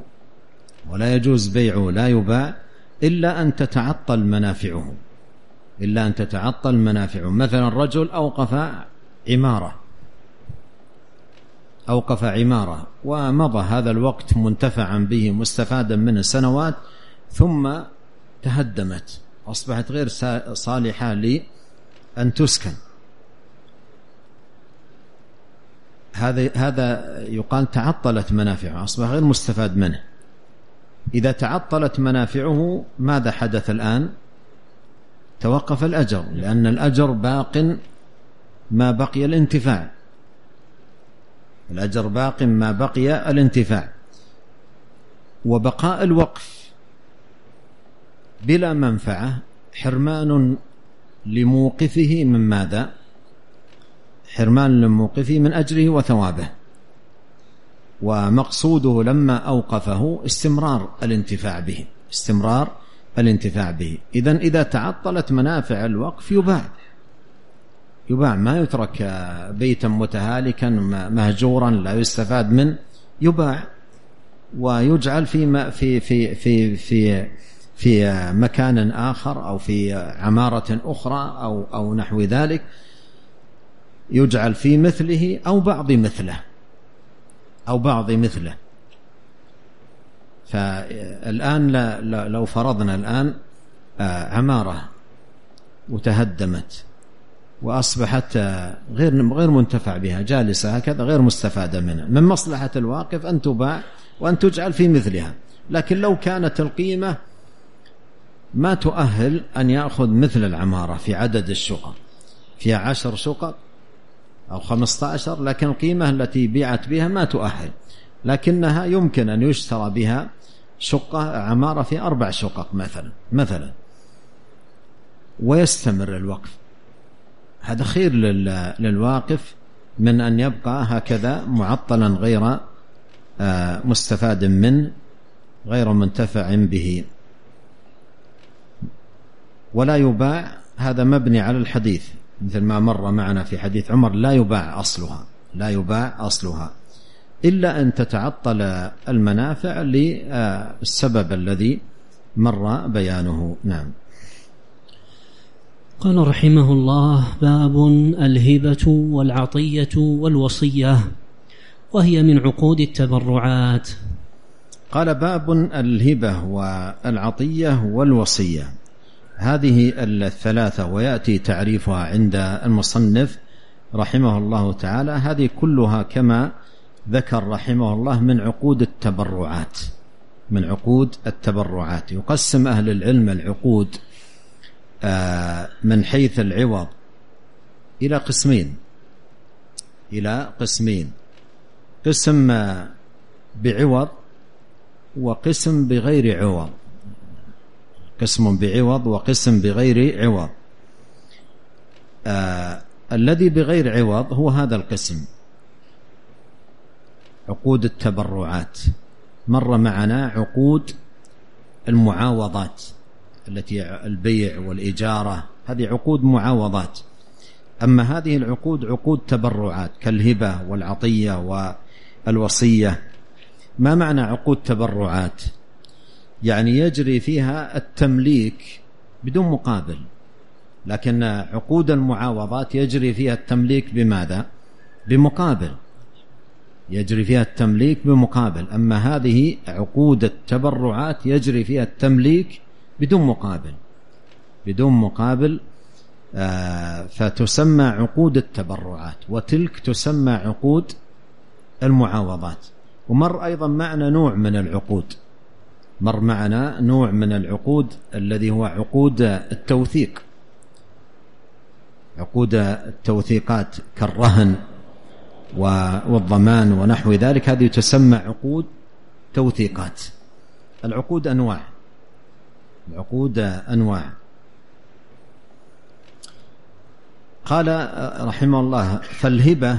لا يباع إلا أن تتعطل منافعه. مثلا رجل أوقف عمارة ومضى هذا الوقت منتفعا به مستفادا منه سنوات، ثم تهدمت أصبحت غير صالحة لأن تسكن. هذا يقال تعطلت منافعه، أصبح غير مستفاد منه. إذا تعطلت منافعه ماذا حدث الآن؟ توقف الأجر، لأن الأجر باق ما بقي الانتفاع. وبقاء الوقف بلا منفعة حرمان لموقفه من ماذا؟ حرمان لموقفه من أجره وثوابه. ومقصوده لما أوقفه استمرار الانتفاع به. إذن إذا تعطلت منافع الوقف يباع، ما يترك بيتا متهالكا مهجورا لا يستفاد منه، يباع ويجعل في مكان آخر أو في عمارة أخرى أو نحو ذلك، يجعل في مثله أو بعض مثله. فالآن لو فرضنا الآن عمارة وتهدمت وأصبحت غير منتفع بها، جالسة هكذا غير مستفادة منها، من مصلحة الواقف أن تباع وأن تجعل في مثلها. لكن لو كانت القيمة ما تؤهل أن يأخذ مثل العمارة في عدد الشقق، فيها 10 شقق أو 15، لكن القيمة التي بيعت بها ما تؤهل، لكنها يمكن أن يشترى بها عمارة في 4 شقق مثلا ويستمر الوقف. هذا خير للواقف من أن يبقى هكذا معطلا غير مستفاد منه، غير منتفع به. ولا يباع، هذا مبني على الحديث مثل ما مر معنا في حديث عمر: لا يباع أصلها إلا أن تتعطل المنافع للسبب الذي مر بيانه. نعم. قال رحمه الله: باب الهبة والعطية والوصية. وهي من عقود التبرعات. قال: باب الهبة والعطية والوصية. هذه الثلاثة ويأتي تعريفها عند المصنف رحمه الله تعالى. هذه كلها كما ذكر رحمه الله من عقود التبرعات، من عقود التبرعات. يقسم أهل العلم العقود من حيث العوض إلى قسمين: قسم بعوض وقسم بغير عوض. قسم بعوض وقسم بغير عوض. الذي بغير عوض هو هذا القسم، عقود التبرعات. مر معنا عقود المعاوضات التي البيع والإجارة، هذه عقود معاوضات. أما هذه العقود عقود تبرعات كالهبة والعطية والوصية. ما معنى عقود تبرعات؟ يعني يجري فيها التمليك بدون مقابل، لكن عقود المعاوضات يجري فيها التمليك بماذا؟ بمقابل، يجري فيها التمليك بمقابل. أما هذه عقود التبرعات يجري فيها التمليك بدون مقابل، فتسمى عقود التبرعات، وتلك تسمى عقود المعاوضات. ومر أيضا معنا نوع من العقود الذي هو عقود التوثيق، عقود التوثيقات كالرهن والضمان ونحو ذلك. هذه تسمى عقود توثيقات. العقود أنواع. قال رحمه الله: فالهبة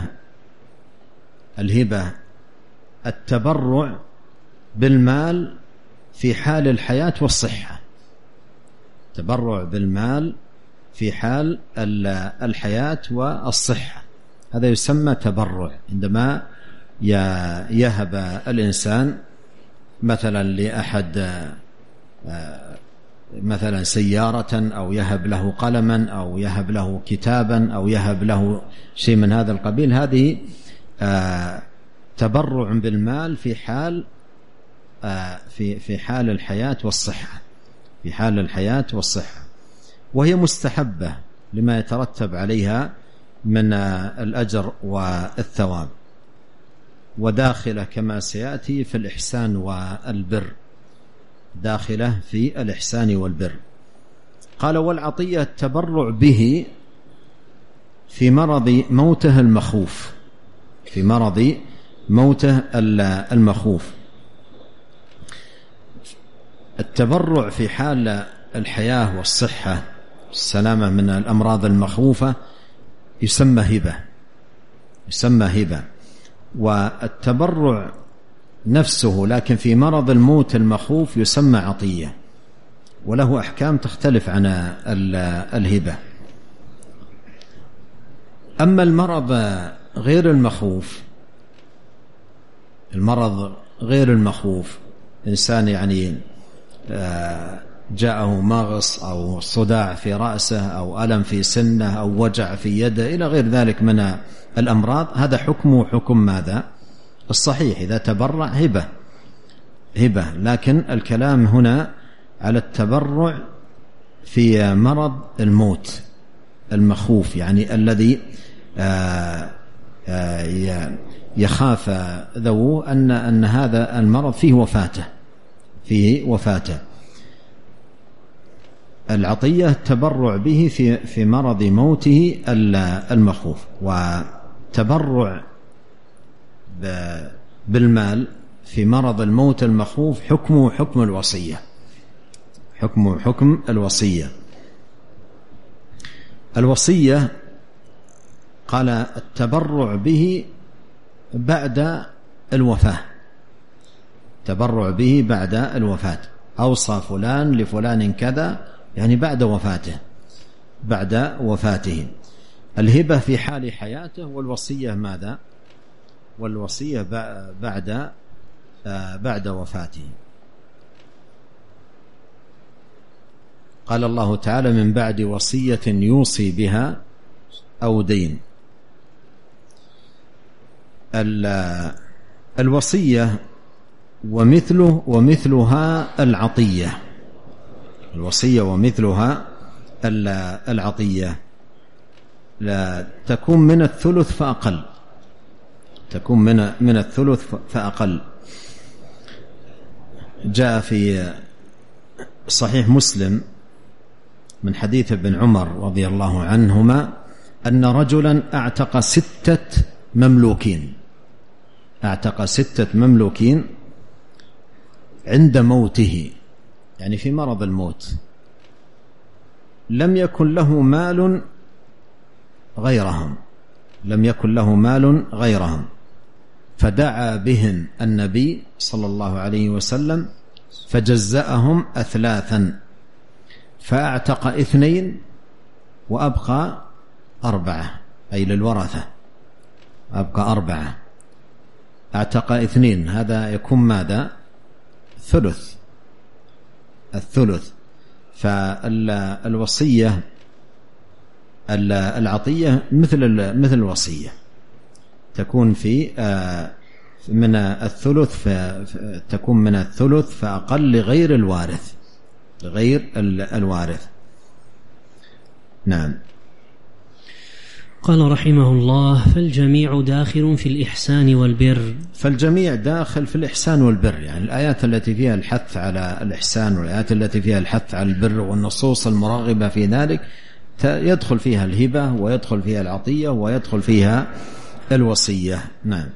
التبرع بالمال في حال الحياة والصحة. تبرع بالمال في حال الحياة والصحة، هذا يسمى تبرع. عندما يهب الإنسان مثلا لأحد مثلا سيارة، أو يهب له قلما، أو يهب له كتابا، أو يهب له شيء من هذا القبيل، هذه تبرع بالمال في حال الحياة والصحة، وهي مستحبة لما يترتب عليها من الأجر والثواب، وداخلة كما سيأتي في الإحسان والبر. قال: والعطية التبرع به في مرض موته المخوف. التبرع في حال الحياة والصحة، السلامة من الأمراض المخوفة، يسمى هبة. والتبرع نفسه لكن في مرض الموت المخوف يسمى عطية، وله أحكام تختلف عن الهبة. أما المرض غير المخوف، إنسان يعني جاءه مغص أو صداع في رأسه، أو ألم في سنه، أو وجع في يده، إلى غير ذلك من الأمراض، هذا حكمه حكم ماذا؟ الصحيح. إذا تبرع هبة. لكن الكلام هنا على التبرع في مرض الموت المخوف، يعني الذي يخاف ذووه أن هذا المرض فيه وفاته. العطية التبرع به في مرض موته المخوف. وتبرع بالمال في مرض الموت المخوف حكمه حكم الوصية. الوصية قال: التبرع به بعد الوفاة. أوصى فلان لفلان كذا، يعني بعد وفاته. الهبة في حال حياته، والوصية ماذا؟ والوصية بعد وفاته. قال الله تعالى: من بعد وصية يوصي بها أو دين. الوصية ومثلها العطية. الوصية ومثلها العطية لا تكون من الثلث فأقل، تكون من الثلث فأقل. جاء في صحيح مسلم من حديث ابن عمر رضي الله عنهما أن رجلا أعتق 6 مملوكين، أعتق 6 مملوكين عند موته، يعني في مرض الموت، لم يكن له مال غيرهم، لم يكن له مال غيرهم، فدعا بهم النبي صلى الله عليه وسلم فجزأهم أثلاثا، فأعتق 2 وأبقى 4، أي للورثة أبقى 4. أعتق 2، هذا يكون ماذا؟ الثلث. فالوصية العطية مثل الوصية، تكون في من الثلث، تكون من الثلث فأقل لغير الوارث. نعم. قال رحمه الله: فالجميع داخل في الإحسان والبر. فالجميع داخل في الإحسان والبر، يعني الآيات التي فيها الحث على الإحسان والآيات التي فيها الحث على البر والنصوص المرغبة في ذلك يدخل فيها الهبة ويدخل فيها العطية ويدخل فيها الوصية. نعم.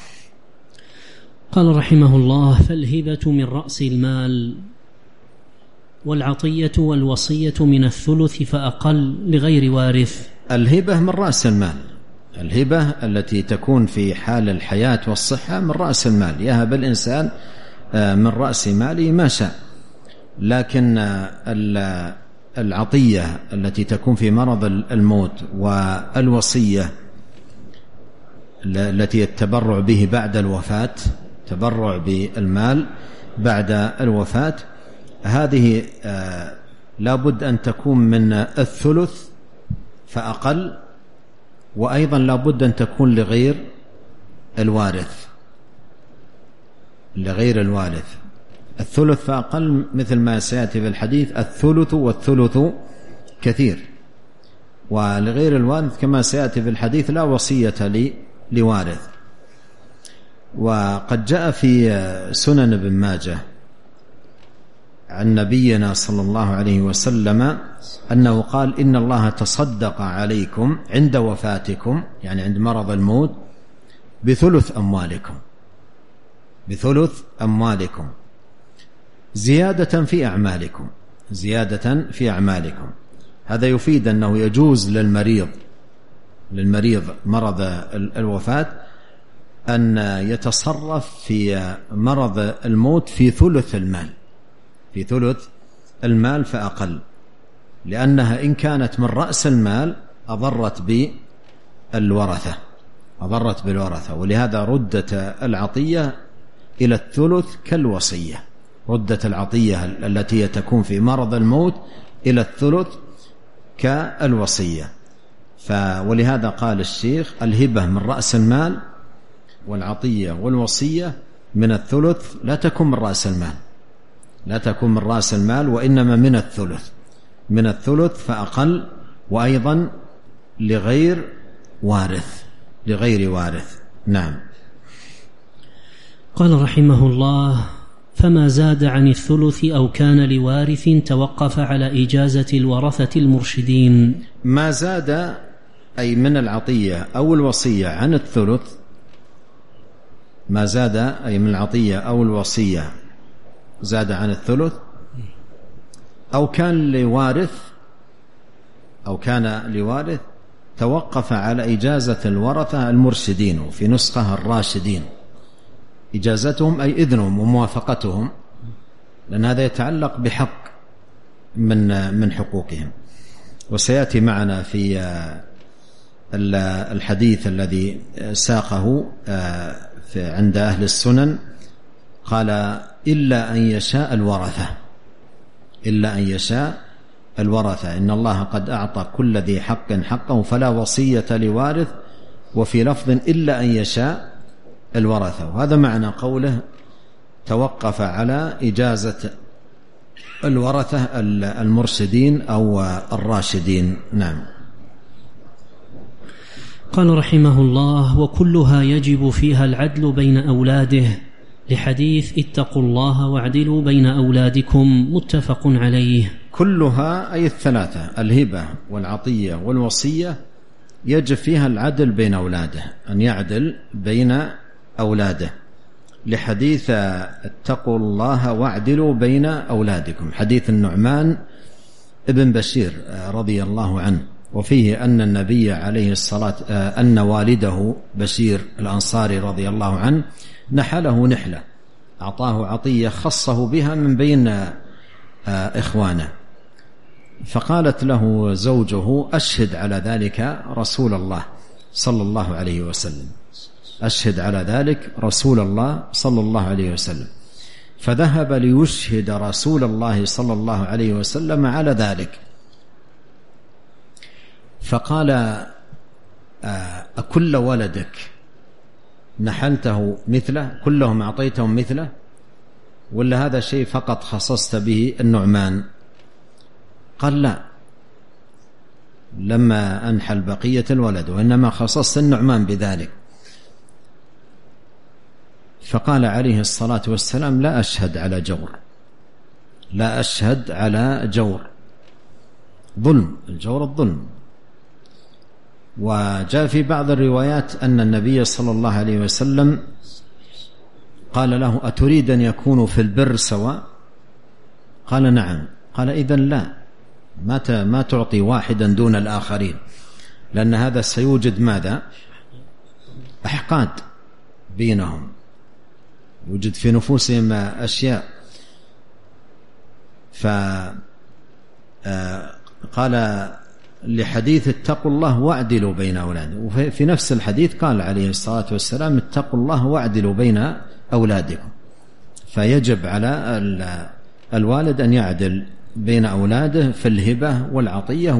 قال رحمه الله: فالهبة من رأس المال، والعطية والوصية من الثلث فأقل لغير وارث. الهبة من رأس المال، الهبة التي تكون في حال الحياة والصحة من رأس المال، يهب الإنسان من رأس ماله ما شاء. لكن العطية التي تكون في مرض الموت، والوصية التي التبرع به بعد الوفاة، تبرع بالمال بعد الوفاة، هذه لابد أن تكون من الثلث فأقل، وأيضا لابد أن تكون لغير الوارث. الثلث فأقل مثل ما سيأتي في الحديث، الثلث والثلث كثير. ولغير الوارث كما سيأتي في الحديث لا وصية لوارث. وقد جاء في سنن ابن ماجه عن نبينا صلى الله عليه وسلم أنه قال: إن الله تصدق عليكم عند وفاتكم، يعني عند مرض الموت، بثلث أموالكم زيادة في أعمالكم. هذا يفيد أنه يجوز للمريض مرض الوفاة أن يتصرف في مرض الموت في ثلث المال فأقل، لأنها إن كانت من رأس المال أضرت بالورثة، ولهذا ردت العطية إلى الثلث كالوصية. ردت العطية التي تكون في مرض الموت إلى الثلث كالوصية. ولهذا قال الشيخ: الهبة من رأس المال، والعطية والوصية من الثلث، لا تكون من رأس المال وإنما من الثلث فأقل، وأيضا لغير وارث. نعم. قال رحمه الله: فما زاد عن الثلث أو كان لوارث توقف على إجازة الورثة المرشدين. ما زاد أي من العطية أو الوصية عن الثلث، ما زاد أي من العطية أو الوصية زاد عن الثلث، أو كان لوارث توقف على إجازة الورثة المرشدين، وفي نسخة الراشدين، إجازتهم أي إذنهم وموافقتهم، لأن هذا يتعلق بحق من حقوقهم. وسيأتي معنا في الحديث الذي ساقه عند أهل السنن، قال: إلا أن يشاء الورثة إن الله قد أعطى كل ذي حق حقه فلا وصية لوارث. وفي لفظ: إلا أن يشاء الورثة. وهذا معنى قوله توقف على إجازة الورثة المرشدين أو الراشدين. نعم. قال رحمه الله: وكلها يجب فيها العدل بين أولاده، لحديث اتقوا الله واعدلوا بين أولادكم، متفق عليه. كلها أي الثلاثة، الهبة والعطية والوصية، يجب فيها العدل بين أولاده، أن يعدل بين أولاده، لحديث اتقوا الله واعدلوا بين أولادكم، حديث النعمان ابن بشير رضي الله عنه، وفيه أن النبي عليه الصلاة أن والده بشير الأنصاري رضي الله عنه نحله نحلة، أعطاه عطية خصه بها من بين إخوانه، فقالت له زوجه: أشهد على ذلك رسول الله صلى الله عليه وسلم، أشهد على ذلك رسول الله صلى الله عليه وسلم. فذهب ليشهد رسول الله صلى الله عليه وسلم على ذلك، فقال: أكل ولدك نحلته مثله، كلهم أعطيتهم مثله، ولا هذا شيء فقط خصصت به النعمان؟ قال: لا، لما أنحل بقية الولد، وإنما خصصت النعمان بذلك. فقال عليه الصلاة والسلام: لا أشهد على جور، لا أشهد على جور، ظلم، الجور الظلم. وجاء في بعض الروايات أن النبي صلى الله عليه وسلم قال له: أتريد أن يكونوا في البر سواء؟ قال: نعم. قال: إذن لا، ما تعطي واحدا دون الآخرين، لأن هذا سيوجد ماذا؟ أحقاد بينهم، يوجد في نفوسهم أشياء. فقال لحديث اتقوا الله واعدلوا بين أولادكم، وفي نفس الحديث قال عليه الصلاة والسلام: اتقوا الله واعدلوا بين أولادكم. فيجب على الوالد أن يعدل بين أولاده في الهبة والعطية،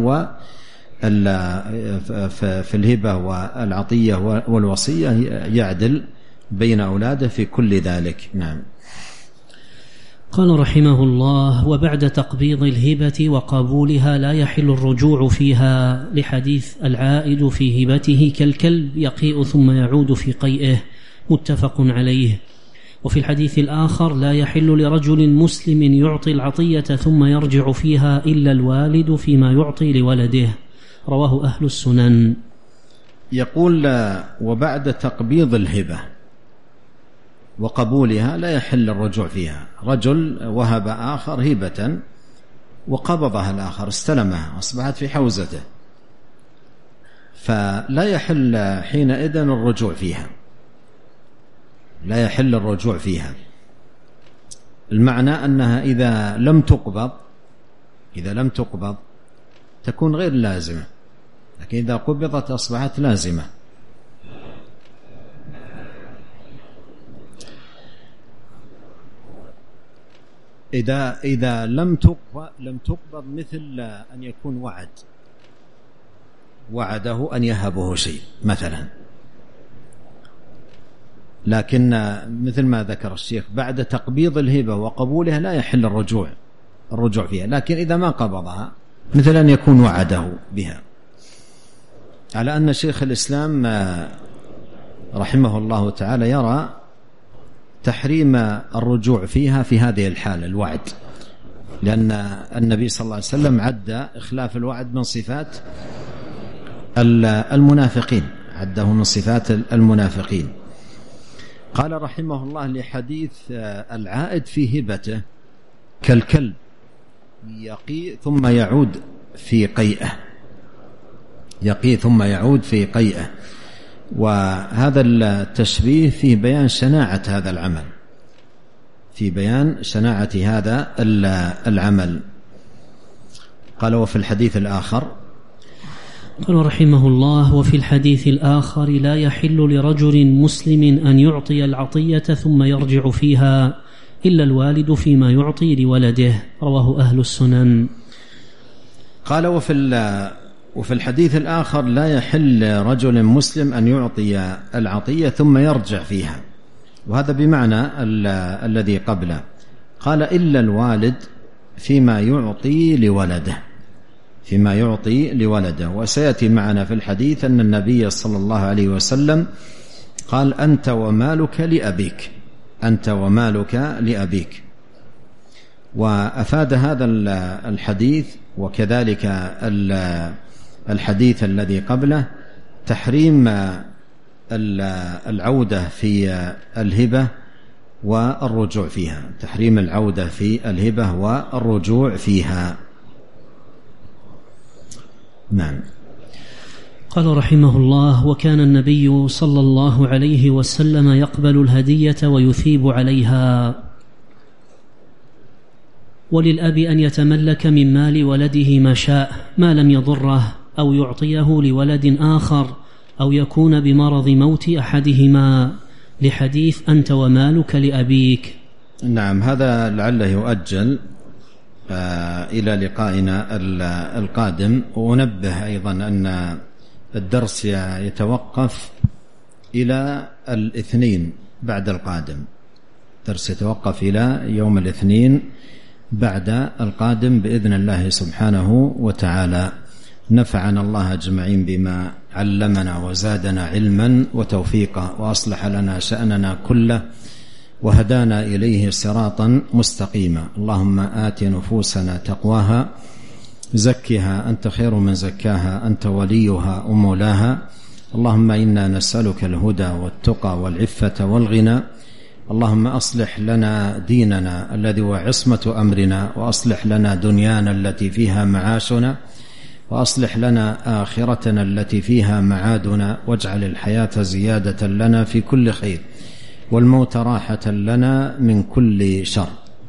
في الهبة والعطية والوصية يعدل بين أولاده في كل ذلك. نعم. قال رحمه الله: وبعد تقبيض الهبة وقبولها لا يحل الرجوع فيها، لحديث العائد في هبته كالكلب يقيء ثم يعود في قيئه، متفق عليه. وفي الحديث الآخر: لا يحل لرجل مسلم يعطي العطية ثم يرجع فيها إلا الوالد فيما يعطي لولده، رواه أهل السنن. يقول: وبعد تقبيض الهبة وقبولها لا يحل الرجوع فيها. رجل وهب آخر هبة وقبضها الآخر، استلمها، أصبحت في حوزته، فلا يحل حينئذ الرجوع فيها، لا يحل الرجوع فيها. المعنى أنها إذا لم تقبض تكون غير لازمة، لكن إذا قبضت أصبحت لازمة. إذا لم تقبض مثل أن يكون وعده أن يهبه شيء مثلا، لكن مثل ما ذكر الشيخ بعد تقبيض الهبة وقبولها لا يحل الرجوع فيها. لكن إذا ما قبضها مثل أن يكون وعده بها، على أن شيخ الإسلام رحمه الله تعالى يرى تحريم الرجوع فيها في هذه الحالة، الوعد، لأن النبي صلى الله عليه وسلم عد إخلاف الوعد من صفات المنافقين، عده من صفات المنافقين. قال رحمه الله: لحديث العائد في هبته كالكلب يقي ثم يعود في قيئه، يقي ثم يعود في قيئه. وهذا التشبيه فيه بيان شناعة هذا العمل، في بيان شناعة هذا العمل. قال: وفي الحديث الآخر، قال رحمه الله: وفي الحديث الآخر: لا يحل لرجل مسلم أن يعطي العطية ثم يرجع فيها إلا الوالد فيما وفي الحديث الآخر لا يحل رجل مسلم أن يعطي العطية ثم يرجع فيها، وهذا بمعنى الذي قبله. قال إلا الوالد فيما يعطي لولده، وسيأتي معنا في الحديث أن النبي صلى الله عليه وسلم قال أنت ومالك لأبيك. وأفاد هذا الحديث وكذلك الحديث الذي قبله تحريم العودة في الهبة والرجوع فيها، نعم. قال رحمه الله: وكان النبي صلى الله عليه وسلم يقبل الهدية ويثيب عليها. وللأب أن يتملك من مال ولده ما شاء ما لم يضره، أو يعطيه لولد آخر، أو يكون بمرض موت أحدهما، لحديث أنت ومالك لأبيك. نعم، هذا لعله يؤجل إلى لقائنا القادم. وأنبه أيضا أن الدرس يتوقف إلى الاثنين بعد القادم، الدرس يتوقف إلى يوم الاثنين بعد القادم بإذن الله سبحانه وتعالى. نفعنا الله أجمعين بما علمنا وزادنا علما وتوفيقا، وأصلح لنا شأننا كله، وهدانا إليه صراطا مستقيما. اللهم آت نفوسنا تقواها، زكها أنت خير من زكاها، أنت وليها ومولاها. اللهم إنا نسألك الهدى والتقى والعفة والغنى. اللهم أصلح لنا ديننا الذي هو عصمة أمرنا، وأصلح لنا دنيانا التي فيها معاشنا، وأصلح لنا آخرتنا التي فيها معادنا، واجعل الحياة زيادة لنا في كل خير، والموت راحة لنا من كل شر.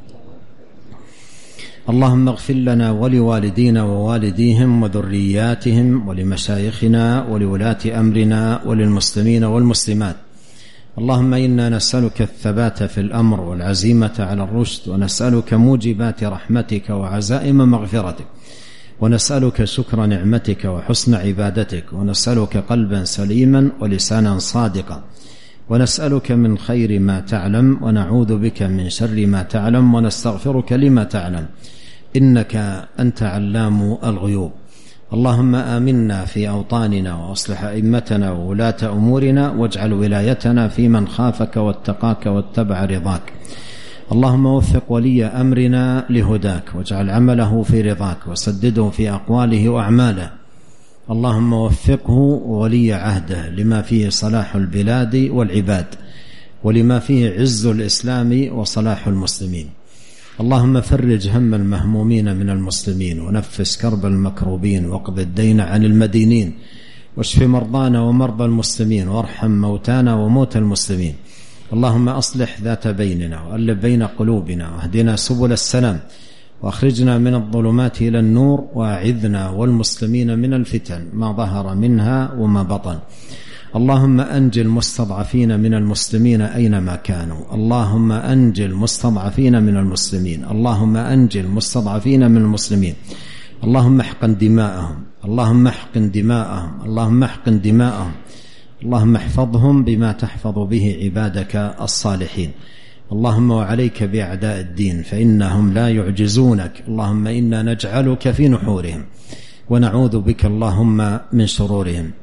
اللهم اغفر لنا ولوالدينا ووالديهم وذرياتهم ولمشايخنا ولولاة أمرنا وللمسلمين والمسلمات. اللهم إنا نسألك الثبات في الأمر والعزيمة على الرشد، ونسألك موجبات رحمتك وعزائم مغفرتك، ونسألك شكر نعمتك وحسن عبادتك، ونسألك قلبا سليما ولسانا صادقا، ونسألك من خير ما تعلم، ونعوذ بك من شر ما تعلم، ونستغفرك لما تعلم، إنك أنت علام الغيوب. اللهم آمنا في أوطاننا، وأصلح أئمتنا وولاة أمورنا، واجعل ولايتنا في من خافك واتقاك واتبع رضاك. اللهم وفق ولي أمرنا لهداك، واجعل عمله في رضاك، وسدده في أقواله وأعماله. اللهم وفقه ولي عهده لما فيه صلاح البلاد والعباد، ولما فيه عز الإسلام وصلاح المسلمين. اللهم فرج هم المهمومين من المسلمين، ونفس كرب المكروبين، واقض الدين عن المدينين، واشف مرضانا ومرضى المسلمين، وارحم موتانا وموتى المسلمين. اللهم أصلح ذات بيننا، وألف بين قلوبنا، واهدنا سبل السلام، وأخرجنا من الظلمات إلى النور، وأعذنا والمسلمين من الفتن ما ظهر منها وما بطن. اللهم أنج المستضعفين من المسلمين أينما كانوا. اللهم أنج المستضعفين من المسلمين. اللهم أنج المستضعفين من المسلمين. اللهم احقن دماءهم. اللهم احقن دماءهم. اللهم احقن دماءهم. اللهم احفظهم بما تحفظ به عبادك الصالحين. اللهم وعليك بأعداء الدين فإنهم لا يعجزونك. اللهم إنا نجعلك في نحورهم، ونعوذ بك اللهم من شرورهم.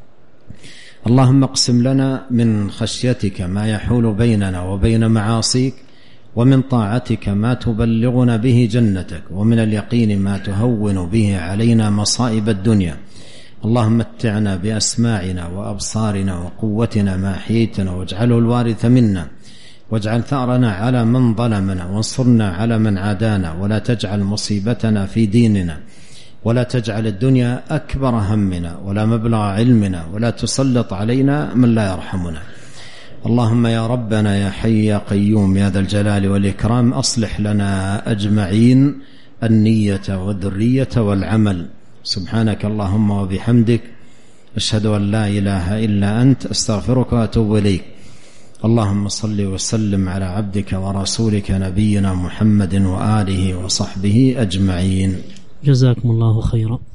اللهم اقسم لنا من خشيتك ما يحول بيننا وبين معاصيك، ومن طاعتك ما تبلغنا به جنتك، ومن اليقين ما تهون به علينا مصائب الدنيا. اللهم متعنا بأسماعنا وأبصارنا وقوتنا ما أحييتنا، واجعله الوارث منا، واجعل ثأرنا على من ظلمنا، وانصرنا على من عادانا، ولا تجعل مصيبتنا في ديننا، ولا تجعل الدنيا أكبر همنا ولا مبلغ علمنا، ولا تسلط علينا من لا يرحمنا. اللهم يا ربنا يا حي يا قيوم يا ذا الجلال والإكرام، أصلح لنا أجمعين النية والذرية والعمل. سبحانك اللهم وبحمدك، أشهد أن لا إله إلا أنت، أستغفرك وأتوب إليك. اللهم صل وسلم على عبدك ورسولك نبينا محمد وآله وصحبه أجمعين. جزاكم الله خيرا.